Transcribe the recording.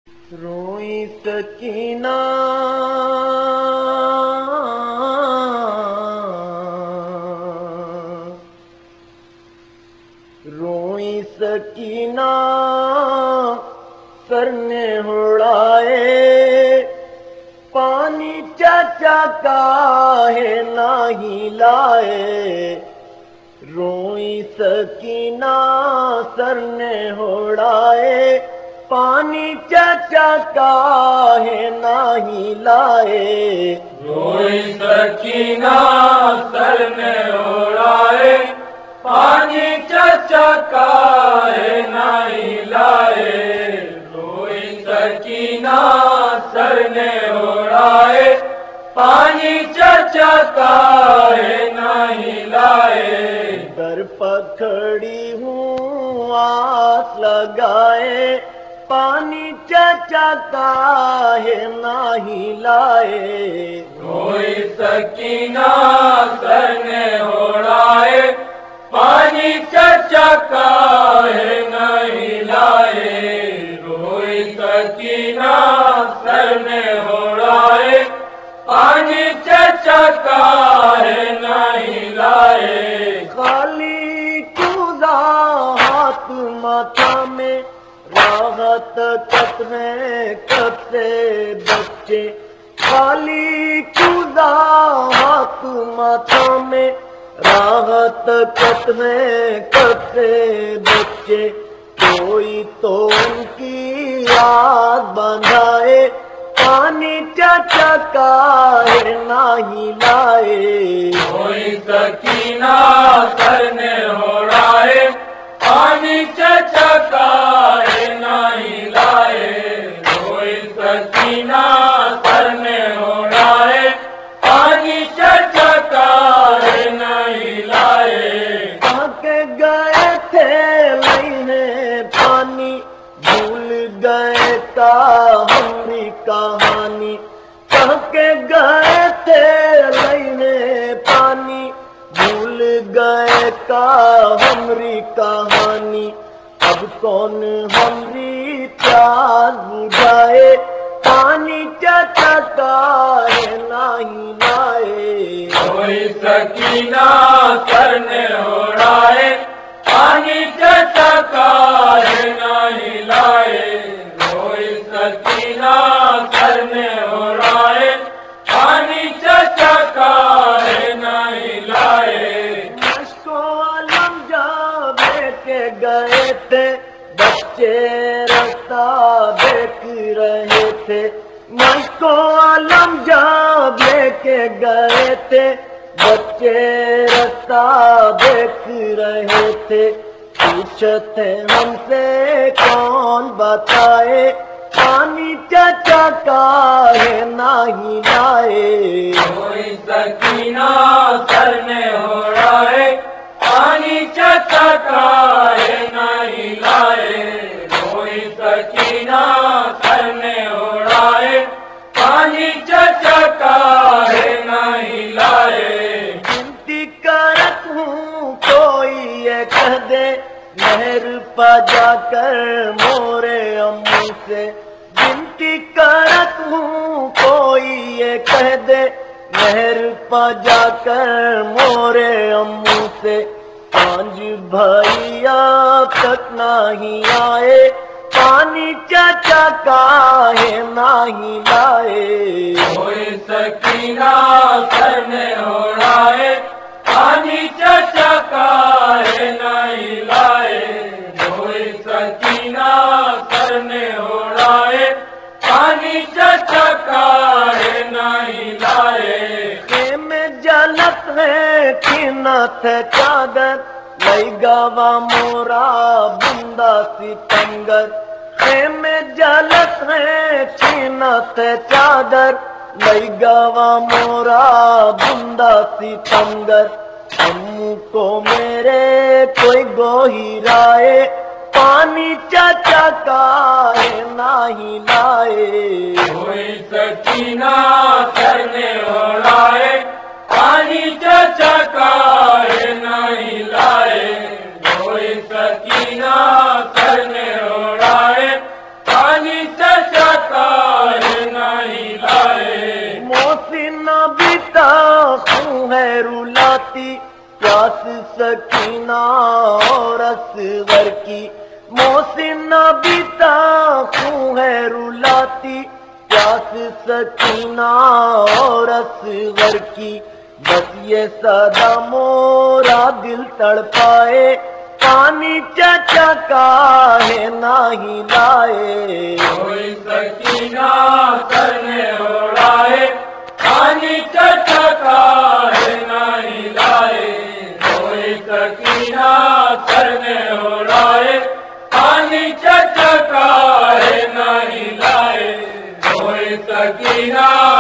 روئی سکینہ روئی سکینہ سر نے اڑائے پانی چچا کاہے نہیں لائے روئی سکینہ سر نے اڑائے پانی چچا کاہے نہیں لائے روئی سکینہ سر نے اڑائے پانی چچا کاہے نہیں لائے روئی سکینہ سر نے اڑائے پانی چچا کاہے نہیں لائے در پکڑی ہوں آس لگائے پانی چچا کاہے نہیں لائے روئی سکینہ سر نے اڑائے پانی چچا کاہے نہیں لائے روئی سکینہ سر نے اڑائے پانی چچا کاہے نہیں لائے خالی کدا ہاتھ ماتھا میں راحت کتنے کتے بچے خالی کدا ہاتھ ماتھا میں راحت کتنے کتے بچے کوئی تو ان کی یاد بندھائے پانی چچا کاہے نہیں لائے روئی سکینہ سر نے اڑائے پانی چچا کاہے نہیں لائے روئی سکینہ سر نے اڑائے پانی چچا کاہے نہیں لائے کہاں کے گئے تھے لینے پانی بھول گئے کا ہمری کہانی کہاں کے گئے تھے لینے پانی بھول گئے کا ہمری کہانی اب کون ہمری پیاس بجھائے پانی چچا کاہے نہیں لائے روئی سکینہ سر نے اڑائے پانی چچا کاہے نہیں لائے روئی سکینہ سر نے اڑائے پانی چچا کاہے نہیں لائے مشکو عالم جب لے کے گئے تھے بچے رستہ دیکھ رہے تھے مشکو عالم جب لے کے گئے تھے بچے رستہ دیکھ رہے تھے پوچھتے ہم سے کون بتائے پانی چچا کاہے نہیں لائے روئی سکینہ سر نے اڑائے پانی چچا کاہے نہیں لائے روئی سکینہ سر نے اڑائے پانی چچا کاہے نہیں لائے گنتی کرت ہوں کوئی یہ کہہ دے نہر پا جا کر مورے امو سے گنتی کرت ہوں کوئی یہ کہہ دے نہر پا جا کر مورے امو سے پانچ بھائی اب تک نہیں آئے پانی چچا کاہے نہیں لائے روئی سکینہ سر نے اڑائے پانی چچا کاہے نہیں لائے روئی سکینہ سر نے اڑائے پانی چچا کاہے نہیں لائے خیمے جلت ہے قیمت ہے چادر لئی گاوا مورا بندہ ستمگر خیمے جلت ہے قیمت ہے چادر لئی گاوا مورا بندہ ستمگر امو کو میرے کوئی گوہی رائے پانی چچا کاہے نہیں لائے روئی سکینہ سر نے اڑائے پانی چچا کاہے نہیں لائے روئی سکینہ سر نے اڑائے پانی چچا پیاس سکینہ اور اصغر کی، محسن بیتا خوں ہے رلاتی، پیاس سکینہ اور اصغر کی، بس یہ صدا مورا دل تڑپائے، پانی چچا کاہے نہیں لائے، کوئی سکینہ سر میں اڑائے، پانی چچا کاہے نہیں لائے، کوئی سکینہ سر میں اڑائے، پانی چچا کاہے نہیں لائے، کوئی سکینہ